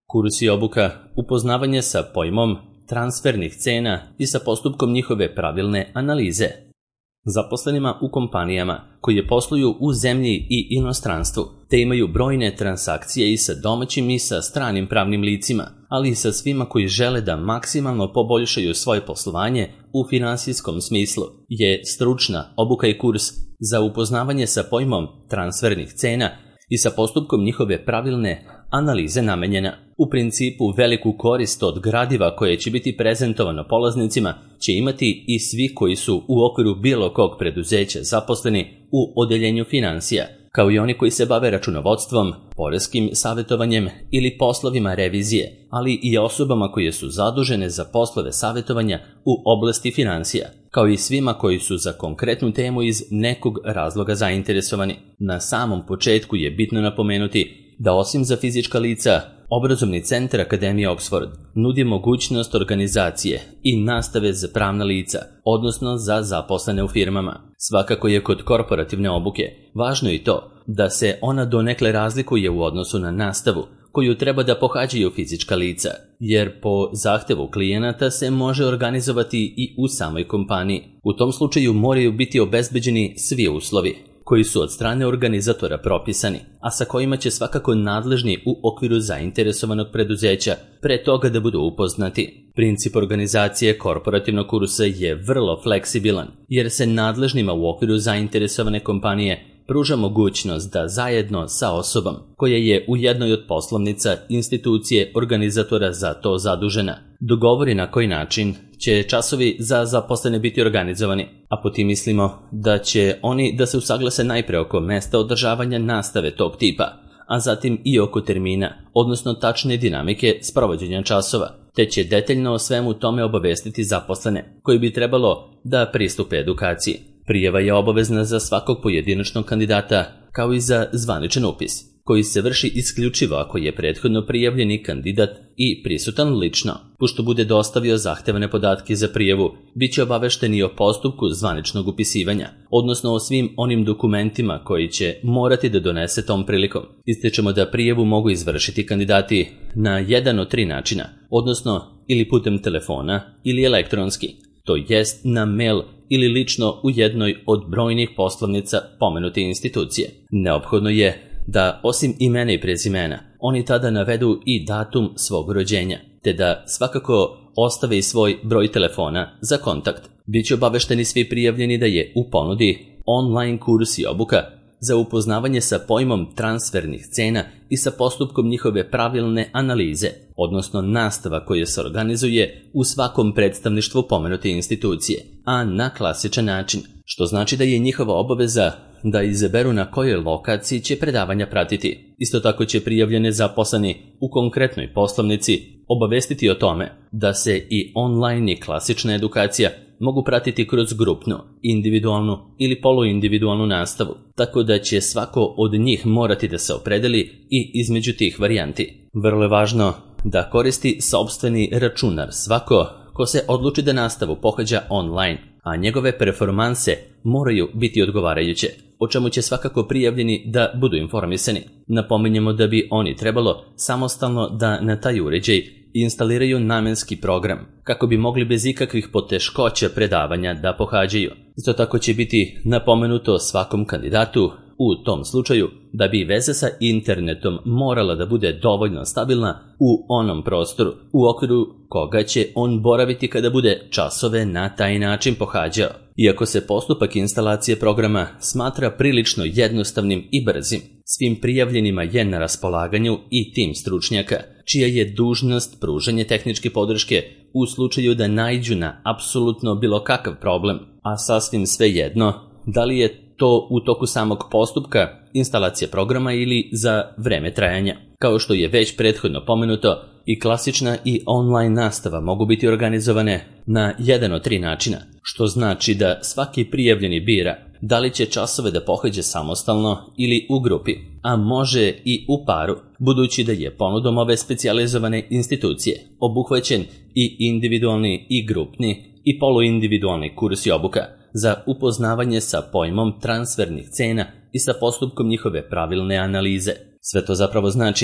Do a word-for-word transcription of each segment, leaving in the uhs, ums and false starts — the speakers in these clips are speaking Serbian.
Kurs i obuka, upoznavanje sa pojmom transfernih cena i sa postupkom njihove pravilne analize. Zaposlenima u kompanijama koje posluju u zemlji i inostranstvu, te imaju brojne transakcije i sa domaćim i sa stranim pravnim licima, ali i sa svima koji žele da maksimalno poboljšaju svoje poslovanje u finansijskom smislu, je stručna obuka i kurs za upoznavanje sa pojmom transfernih cena i sa postupkom njihove pravilne analize namenjena. U principu veliku korist od gradiva koje će biti prezentovano polaznicima će imati i svi koji su u okviru bilo kog preduzeća zaposleni u odeljenju finansija, kao i oni koji se bave računovodstvom, poreskim savjetovanjem ili poslovima revizije, ali i osobama koje su zadužene za poslove savjetovanja u oblasti finansija, kao i svima koji su za konkretnu temu iz nekog razloga zainteresovani. Na samom početku je bitno napomenuti da osim za fizička lica, Obrazovni centar Akademije Oxford nudi mogućnost organizacije i nastave za pravna lica, odnosno za zaposlene u firmama. Svakako je kod korporativne obuke važno i to da se ona donekle razlikuje u odnosu na nastavu koju treba da pohađaju fizička lica, jer po zahtevu klijenata se može organizovati i u samoj kompaniji. U tom slučaju moraju biti obezbeđeni svi uslovi koji su od strane organizatora propisani, a sa kojima će svakako nadležni u okviru zainteresovanog preduzeća pre toga da budu upoznati. Princip organizacije korporativnog kursa je vrlo fleksibilan, jer se nadležnima u okviru zainteresovane kompanije pruža mogućnost da zajedno sa osobom koja je u jednoj od poslovnica institucije organizatora za to zadužena dogovori na koji način će časovi za zaposlene biti organizovani, a po tim mislimo da će oni da se usaglase najpre oko mesta održavanja nastave tog tipa, a zatim i oko termina, odnosno tačne dinamike sprovođenja časova, te će detaljno o svemu tome obavestiti zaposlene koji bi trebalo da pristupe edukaciji. Prijava je obavezna za svakog pojedinačnog kandidata, kao i za zvaničan upis, koji se vrši isključivo ako je prethodno prijavljeni kandidat i prisutan lično. Pošto bude dostavio zahtevane podatke za prijavu, bit će obavešteni o postupku zvaničnog upisivanja, odnosno o svim onim dokumentima koji će morati da donese tom prilikom. Ističemo da prijavu mogu izvršiti kandidati na jedan od tri načina, odnosno ili putem telefona ili elektronski, to jest na mail ili lično u jednoj od brojnih poslovnica pomenute institucije. Neophodno je da osim imena i prezimena, oni tada navedu i datum svog rođenja, te da svakako ostave i svoj broj telefona za kontakt. Biće obavešteni svi prijavljeni da je u ponudi online kurs i obuka za upoznavanje sa pojmom transfernih cena i sa postupkom njihove pravilne analize, odnosno nastava koja se organizuje u svakom predstavništvu pomenute institucije, a na klasičan način, što znači da je njihova obaveza da izaberu na kojoj lokaciji će predavanja pratiti. Isto tako će prijavljene zaposleni u konkretnoj poslovnici obavestiti o tome da se i online i klasična edukacija mogu pratiti kroz grupnu, individualnu ili poluindividualnu nastavu, tako da će svako od njih morati da se opredeli i između tih varijanti. Vrlo je važno da koristi sopstveni računar svako ko se odluči da nastavu pohađa online, a njegove performanse moraju biti odgovarajuće, o čemu će svakako prijavljeni da budu informisani. Napominjemo da bi oni trebalo samostalno da na taj uređaj instaliraju namenski program, kako bi mogli bez ikakvih poteškoća predavanja da pohađaju. Isto tako će biti napomenuto svakom kandidatu u tom slučaju da bi veza sa internetom morala da bude dovoljno stabilna u onom prostoru u okviru koga će on boraviti kada bude časove na taj način pohađao. Iako se postupak instalacije programa smatra prilično jednostavnim i brzim, svim prijavljenima je na raspolaganju i tim stručnjaka, čija je dužnost pružanje tehničke podrške u slučaju da naiđu na apsolutno bilo kakav problem, a sasvim svejedno da li je to u toku samog postupka instalacije programa ili za vreme trajanja. Kao što je već prethodno pomenuto, i klasična i online nastava mogu biti organizovane na jedan od tri načina, što znači da svaki prijavljeni bira da li će časove da pohađa samostalno ili u grupi, a može i u paru, budući da je ponudom ove specijalizovane institucije obuhvaćen i individualni i grupni i poluindividualni kurs i obuka za upoznavanje sa pojmom transfernih cena i sa postupkom njihove pravilne analize. Sve to zapravo znači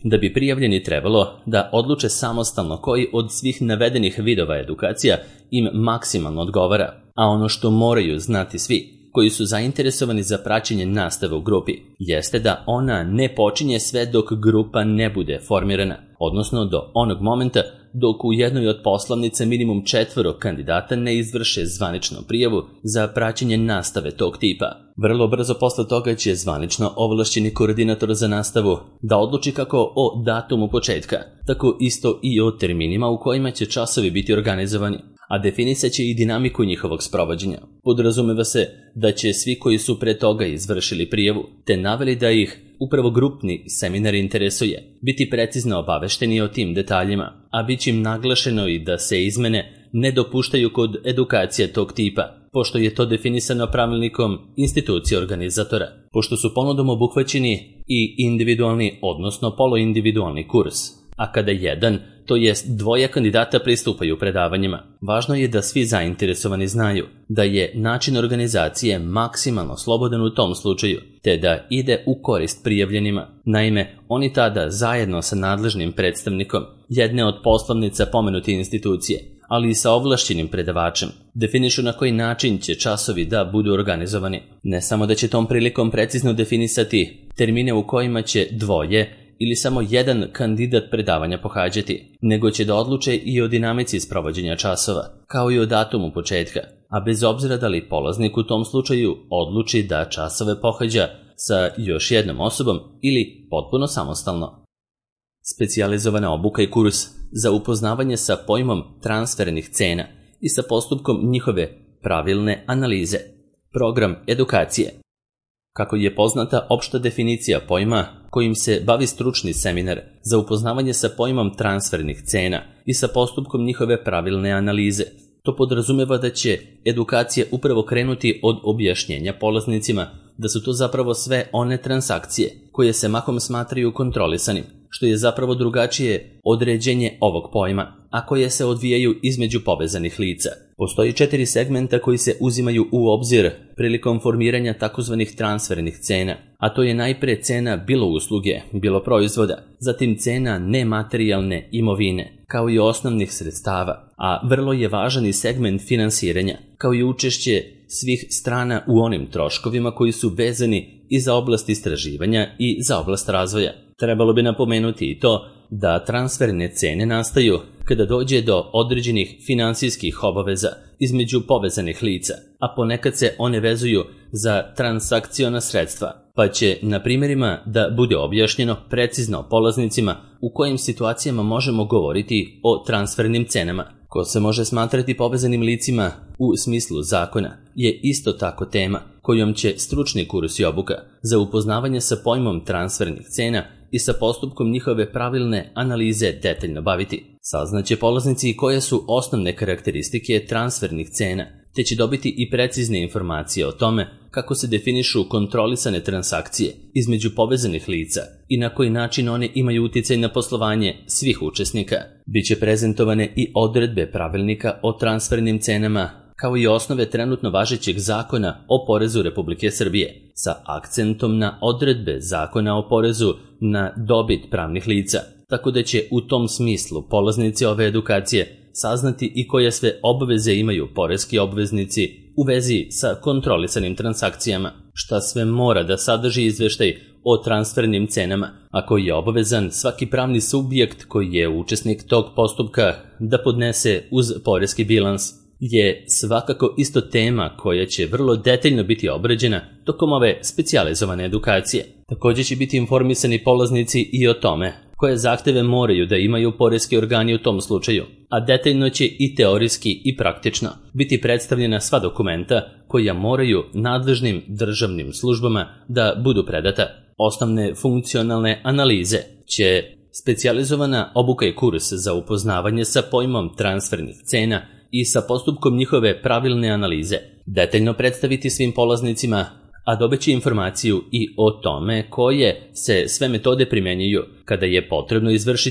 da bi prijavljeni trebalo da odluče samostalno koji od svih navedenih vidova edukacija im maksimalno odgovara, a ono što moraju znati svi koji su zainteresovani za praćenje nastave u grupi jeste da ona ne počinje sve dok grupa ne bude formirana, odnosno do onog momenta dok u jednoj od poslovnica minimum četvoro kandidata ne izvrše zvaničnu prijavu za praćenje nastave tog tipa. Vrlo brzo posle toga će zvanično ovlašćeni koordinator za nastavu da odluči kako o datumu početka, tako isto i o terminima u kojima će časovi biti organizovani, a definisat će i dinamiku njihovog sprovođenja. Podrazumeva se da će svi koji su pre toga izvršili prijavu, te naveli da ih upravo grupni seminar interesuje, biti precizno obavešteni o tim detaljima, a bit će im naglašeno i da se izmene ne dopuštaju kod edukacije tog tipa, pošto je to definisano pravilnikom institucije organizatora, pošto su ponudom obuhvaćeni i individualni, odnosno poluindividualni kurs, a kada jedan, to jest dvoje kandidata pristupaju predavanjima. Važno je da svi zainteresovani znaju da je način organizacije maksimalno slobodan u tom slučaju, te da ide u korist prijavljenima. Naime, oni tada zajedno sa nadležnim predstavnikom jedne od poslovnica pomenute institucije, ali i sa ovlašćenim predavačem, definišu na koji način će časovi da budu organizovani. Ne samo da će tom prilikom precizno definisati termine u kojima će dvoje ili samo jedan kandidat predavanja pohađati, nego će da odluče i o dinamici sprovođenja časova, kao i o datumu početka, a bez obzira da li polaznik u tom slučaju odluči da časove pohađa sa još jednom osobom ili potpuno samostalno. Specijalizovana obuka i kurs za upoznavanje sa pojmom transfernih cena i sa postupkom njihove pravilne analize. Program edukacije. Kako je poznata opšta definicija pojma kojim se bavi stručni seminar za upoznavanje sa pojmom transfernih cena i sa postupkom njihove pravilne analize, to podrazumeva da će edukacija upravo krenuti od objašnjenja polaznicima da su to zapravo sve one transakcije koje se mahom smatraju kontrolisanim, što je zapravo drugačije određenje ovog pojma, a koje se odvijaju između povezanih lica. Postoji četiri segmenta koji se uzimaju u obzir prilikom formiranja takozvanih transfernih cena, a to je najpre cena bilo usluge, bilo proizvoda, zatim cena nematerijalne imovine, kao i osnovnih sredstava, a vrlo je važan i segment finansiranja, kao i učešće svih strana u onim troškovima koji su vezani i za oblast istraživanja i za oblast razvoja. Trebalo bi napomenuti i to da transferne cene nastaju kada dođe do određenih finansijskih obaveza između povezanih lica, a ponekad se one vezuju za transakciona sredstva, pa će na primjerima da bude objašnjeno precizno polaznicima u kojim situacijama možemo govoriti o transfernim cenama. Ko se može smatrati povezanim licima u smislu zakona je isto tako tema kojom će stručni kurs i obuka za upoznavanje sa pojmom transfernih cena i sa postupkom njihove pravilne analize detaljno baviti. Saznaće polaznici koje su osnovne karakteristike transfernih cena, te će dobiti i precizne informacije o tome kako se definišu kontrolisane transakcije između povezanih lica i na koji način one imaju uticaj na poslovanje svih učesnika. Biće prezentovane i odredbe pravilnika o transfernim cenama, kao i osnove trenutno važećeg zakona o porezu Republike Srbije, sa akcentom na odredbe zakona o porezu na dobit pravnih lica, tako da će u tom smislu polaznici ove edukacije saznati i koje sve obveze imaju poreski obveznici u vezi sa kontrolisanim transakcijama, šta sve mora da sadrži izveštaj o transfernim cenama, a koji je obavezan svaki pravni subjekt koji je učesnik tog postupka da podnese uz poreski bilans, je svakako isto tema koja će vrlo detaljno biti obrađena tokom ove specijalizovane edukacije. Također će biti informisani polaznici i o tome koje zahteve moraju da imaju poreski organi u tom slučaju, a detaljno će i teorijski i praktično biti predstavljena sva dokumenta koja moraju nadležnim državnim službama da budu predata. Osnovne funkcionalne analize će specijalizovana obuka i kurs za upoznavanje sa pojmom transfernih cena i sa postupkom njihove pravilne analize detaljno predstaviti svim polaznicima, a dobeće informaciju i o tome koje se sve metode primjenjuju kada je potrebno izvršiti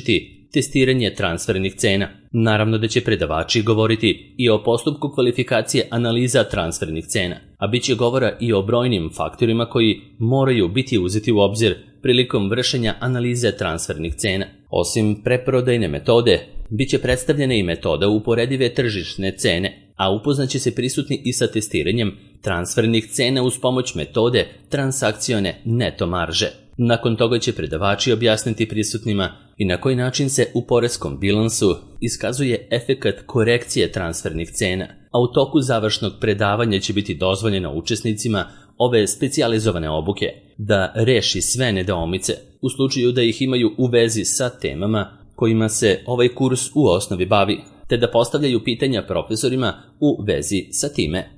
testiranje transfernih cena. Naravno da će predavači govoriti i o postupku kvalifikacije analiza transfernih cena, a bit će govora i o brojnim faktorima koji moraju biti uzeti u obzir prilikom vršenja analize transfernih cena. Osim preprodajne metode, bit će predstavljena i metoda uporedive tržišne cene, a upoznaće se prisutni i sa testiranjem transfernih cena uz pomoć metode transakcione neto marže. Nakon toga će predavači objasniti prisutnima i na koji način se u poreskom bilansu iskazuje efekat korekcije transfernih cena, a u toku završnog predavanja će biti dozvoljeno učesnicima ove specijalizovane obuke da reši sve nedoumice u slučaju da ih imaju u vezi sa temama kojima se ovaj kurs u osnovi bavi, te da postavljaju pitanja profesorima u vezi sa time.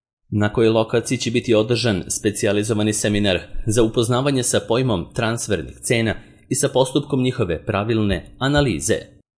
Na kojoj lokaciji će biti održan specijalizovani seminar za upoznavanje sa pojmom transfernih cena i sa postupkom njihove pravilne analize.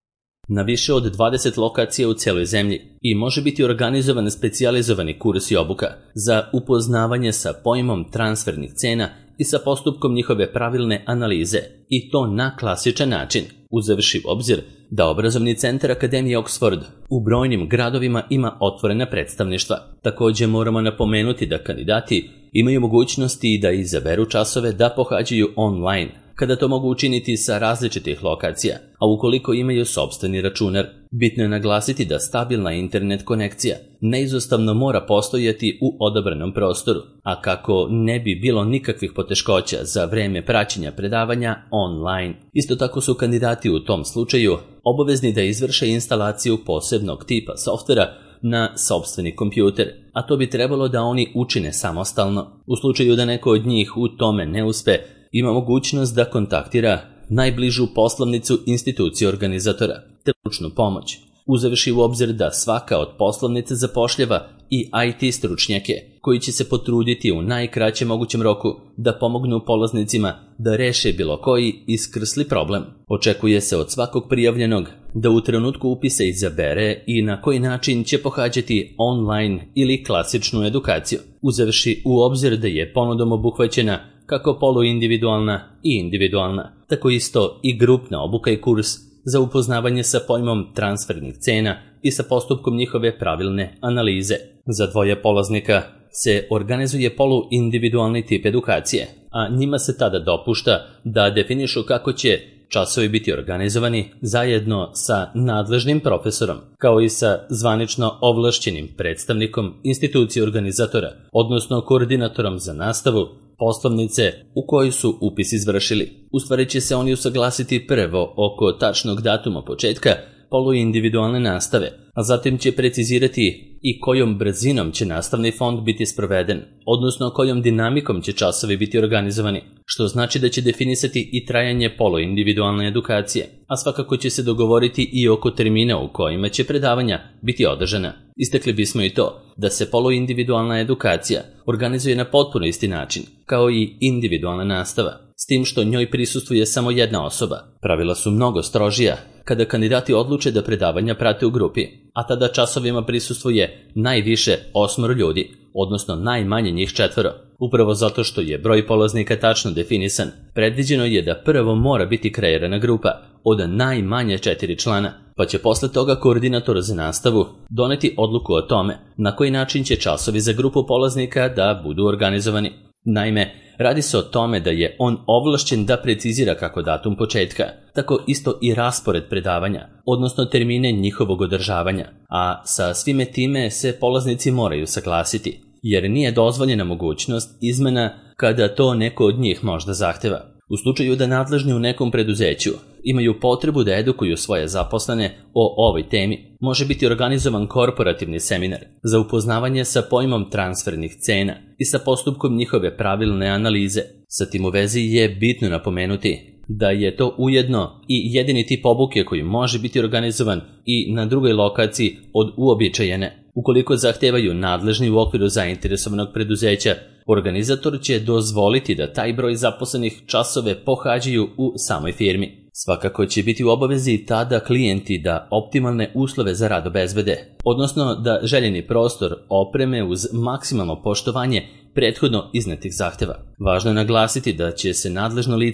Na više od dvadeset lokacija u celoj zemlji i može biti organizovan specijalizovani kurs i obuka za upoznavanje sa pojmom transfernih cena i sa postupkom njihove pravilne analize, i to na klasičan način, uzevši u obzir da obrazovni centar Akademije Oxford u brojnim gradovima ima otvorena predstavništva. Također moramo napomenuti da kandidati imaju mogućnosti da izaberu časove da pohađaju online, kada to mogu učiniti sa različitih lokacija, a ukoliko imaju sopstveni računar. Bitno je naglasiti da stabilna internet konekcija neizostavno mora postojati u odabranom prostoru, a kako ne bi bilo nikakvih poteškoća za vreme praćenja predavanja online. Isto tako su kandidati u tom slučaju obavezni da izvrše instalaciju posebnog tipa softvera na sopstveni kompjuter, a to bi trebalo da oni učine samostalno. U slučaju da neko od njih u tome ne uspe, ima mogućnost da kontaktira najbližu poslovnicu institucije organizatora te stručnu pomoć, uzevši u obzir da svaka od poslovnica zapošljava i I T stručnjake koji će se potruditi u najkraćem mogućem roku da pomognu polaznicima da reše bilo koji iskrsli problem. Očekuje se od svakog prijavljenog da u trenutku upisa izabere i na koji način će pohađati online ili klasičnu edukaciju, uzevši u obzir da je ponudom obuhvaćena kako poluindividualna i individualna, tako isto i grupna obuka i kurs za upoznavanje sa pojmom transfernih cena i sa postupkom njihove pravilne analize. Za dvoje polaznika se organizuje poluindividualni tip edukacije, a njima se tada dopušta da definišu kako će časovi biti organizovani zajedno sa nadležnim profesorom, kao i sa zvanično ovlašćenim predstavnikom institucije organizatora, odnosno koordinatorom za nastavu poslovnice u kojoj su upis izvršili. U stvari će se oni usaglasiti prvo oko tačnog datuma početka poluindividualne nastave, a zatim će precizirati i kojom brzinom će nastavni fond biti sproveden, odnosno kojom dinamikom će časovi biti organizovani, što znači da će definisati i trajanje poluindividualne edukacije, a svakako će se dogovoriti i oko termina u kojima će predavanja biti održana. Istakli bismo i to da se poluindividualna edukacija organizuje na potpuno isti način, kao i individualna nastava, s tim što njoj prisustvuje samo jedna osoba. Pravila su mnogo strožija kada kandidati odluče da predavanja prate u grupi, a tada časovima prisustvuje najviše osmoro ljudi, odnosno najmanje njih četvoro. Upravo zato što je broj polaznika tačno definisan, predviđeno je da prvo mora biti kreirana grupa od najmanje četiri člana, pa će posle toga koordinator za nastavu doneti odluku o tome na koji način će časovi za grupu polaznika da budu organizovani. Naime, radi se o tome da je on ovlašćen da precizira kako datum početka, tako isto i raspored predavanja, odnosno termine njihovog održavanja, a sa svime time se polaznici moraju saglasiti, jer nije dozvoljena mogućnost izmena kada to neko od njih možda zahteva. U slučaju da nadležni u nekom preduzeću imaju potrebu da edukuju svoje zaposlene o ovoj temi, može biti organizovan korporativni seminar za upoznavanje sa pojmom transfernih cena i sa postupkom njihove pravilne analize. Sa tim u vezi je bitno napomenuti da je to ujedno i jedini tip obuke koji može biti organizovan i na drugoj lokaciji od uobičajene. Ukoliko zahtevaju nadležni u okviru zainteresovanog preduzeća, organizator će dozvoliti da taj broj zaposlenih časove pohađaju u samoj firmi. Svakako će biti u obavezi tada klijenti da optimalne uslove za rad obezbede, odnosno da željeni prostor opreme uz maksimalno poštovanje prethodno iznetih zahteva. Važno je naglasiti da će se nadležno lice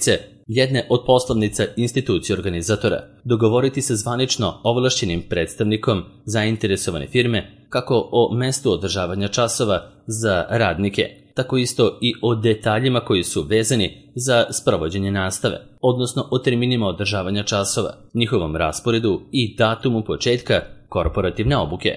jedne od poslovnica institucije organizatora, dogovoriti se zvanično ovlašćenim predstavnikom zainteresovane firme kako o mestu održavanja časova za radnike, tako isto i o detaljima koji su vezani za sprovođenje nastave, odnosno o terminima održavanja časova, njihovom rasporedu i datumu početka korporativne obuke.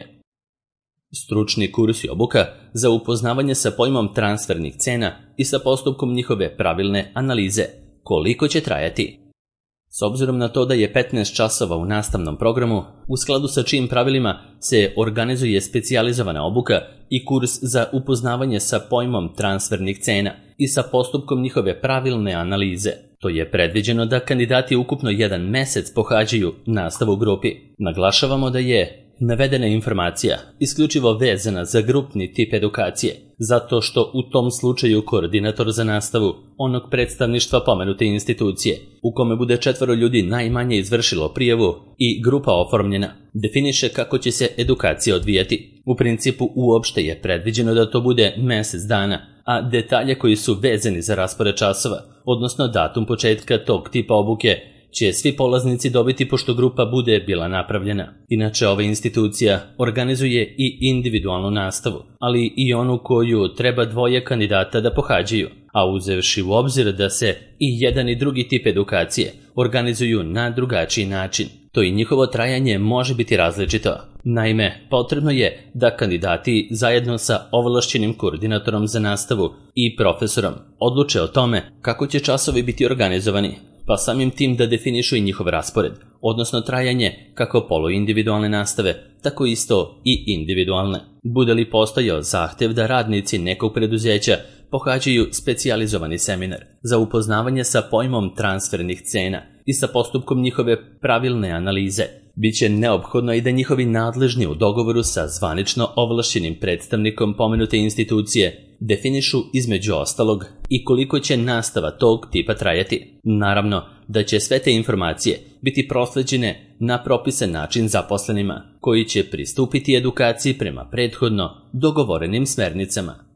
Stručni kurs i obuka za upoznavanje sa pojmom transfernih cena i sa postupkom njihove pravilne analize. Koliko će trajati? S obzirom na to da je petnaest časova u nastavnom programu, u skladu sa čijim pravilima se organizuje specijalizovana obuka i kurs za upoznavanje sa pojmom transfernih cena i sa postupkom njihove pravilne analize, to je predviđeno da kandidati ukupno jedan mesec pohađaju nastavu u grupi. Naglašavamo da je navedena informacija isključivo vezana za grupni tip edukacije, zato što u tom slučaju koordinator za nastavu onog predstavništva pomenute institucije, u kome bude četvoro ljudi najmanje izvršilo prijavu i grupa oformljena, definiše kako će se edukacija odvijati. U principu uopšte je predviđeno da to bude mesec dana, a detalje koji su vezani za raspored časova, odnosno datum početka tog tipa obuke, će svi polaznici dobiti pošto grupa bude bila napravljena. Inače, ova institucija organizuje i individualnu nastavu, ali i onu koju treba dvoje kandidata da pohađaju, a uzevši u obzir da se i jedan i drugi tip edukacije organizuju na drugačiji način, to i njihovo trajanje može biti različito. Naime, potrebno je da kandidati zajedno sa ovlašćenim koordinatorom za nastavu i profesorom odluče o tome kako će časovi biti organizovani, pa samim tim da definišu i njihov raspored, odnosno trajanje kako poluindividualne nastave, tako isto i individualne. Bude li postojao zahtev da radnici nekog preduzeća pohađaju specijalizovani seminar za upoznavanje sa pojmom transfernih cena i sa postupkom njihove pravilne analize, biće neophodno i da njihovi nadležni u dogovoru sa zvanično ovlašćenim predstavnikom pomenute institucije definišu između ostalog i koliko će nastava tog tipa trajati. Naravno da će sve te informacije biti prosleđene na propisan način zaposlenima, koji će pristupiti edukaciji prema prethodno dogovorenim smernicama.